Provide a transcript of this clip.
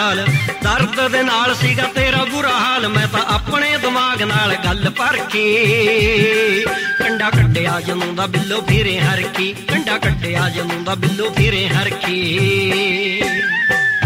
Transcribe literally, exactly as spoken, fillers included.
दर्द दे नाल सीगा तेरा बुरा हाल, मैं तां अपने दिमाग नाल गल परखी। कंडा कड्डिया जम्मू दा बिल्लो फिरे हरखी, कंडा कड्डिया जम्मू दा बिल्लो फिरे हरखी।